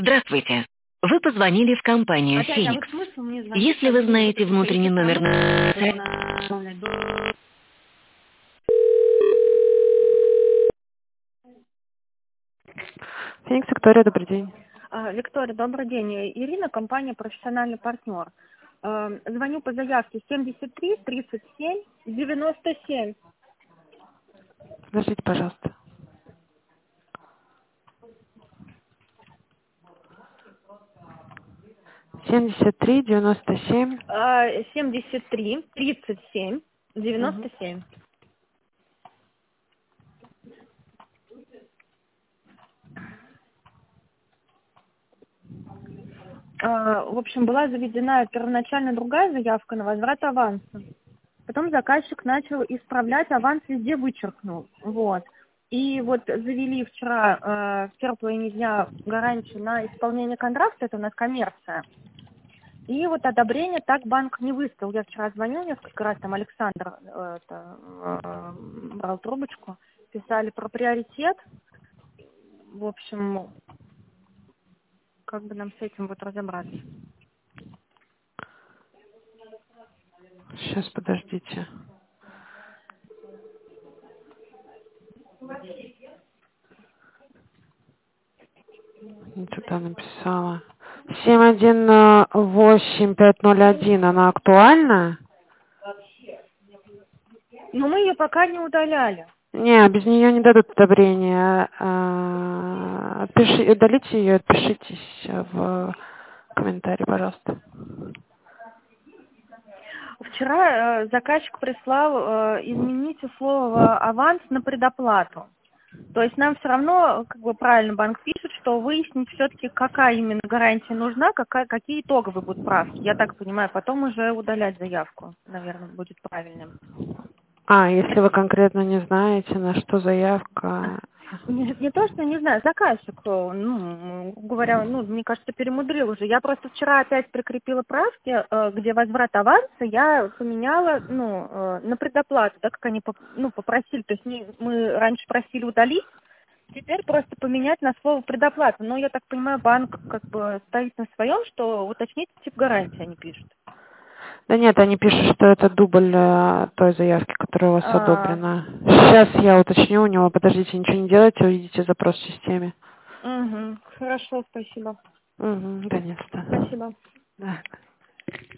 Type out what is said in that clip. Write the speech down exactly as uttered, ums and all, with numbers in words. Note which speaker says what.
Speaker 1: Здравствуйте. Вы позвонили в компанию
Speaker 2: Опять, а вот
Speaker 1: «Феникс».
Speaker 2: смысл мне звонить?
Speaker 1: Если вы знаете внутренний номер...
Speaker 3: Феникс, Виктория, добрый день.
Speaker 2: А, Виктория, добрый день. Ирина, компания «Профессиональный партнер». А, Звоню по заявке семьдесят три тридцать семь девяносто семь.
Speaker 3: Подождите, пожалуйста. семьдесят три девяносто семь.
Speaker 2: А, семьдесят три тридцать семь девяносто
Speaker 3: Угу.
Speaker 2: семь. А, В общем, была заведена первоначально другая заявка на возврат аванса. Потом заказчик начал исправлять, аванс везде вычеркнул. Вот. И вот завели вчера э, в первые половине дня гарантию на исполнение контракта, это у нас коммерция. И вот одобрение так банк не выставил. Я вчера звонил несколько раз, там Александр э, это, э, брал трубочку, писали про приоритет. В общем, как бы нам с этим вот разобраться.
Speaker 3: Сейчас, подождите. Не туда написала. семь один восемь пять ноль один, она актуальна?
Speaker 2: Но мы ее пока не удаляли.
Speaker 3: Не, без нее не дадут одобрения. А, Пиши, удалите ее, отпишитесь в комментарии, пожалуйста.
Speaker 2: Вчера э, заказчик прислал э, изменить условие аванс на предоплату. То есть нам все равно, как бы правильно банк пишет, что выяснить все-таки, какая именно гарантия нужна, какая, какие итоговые будут правки. Я так понимаю, потом уже удалять заявку, наверное, будет правильным.
Speaker 3: А, если вы конкретно не знаете, на что заявка...
Speaker 2: Не, не то, что не знаю, заказчик, ну, говоря, ну, мне кажется, перемудрил уже. Я просто вчера опять прикрепила правки, э, где возврат аванса я поменяла, ну, э, на предоплату, да, как они, поп- ну, попросили. То есть не, мы раньше просили удалить, теперь просто поменять на слово предоплата. Но я так понимаю, банк как бы стоит на своем, что уточните тип гарантии, они пишут.
Speaker 3: Да нет, они пишут, что это дубль э, той заявки, которая у вас
Speaker 2: А,
Speaker 3: одобрена. Сейчас я уточню у него. Подождите, ничего не делайте, увидите запрос в системе.
Speaker 2: угу, хорошо, спасибо.
Speaker 3: Угу, да нет, что.
Speaker 2: Спасибо.
Speaker 3: Да.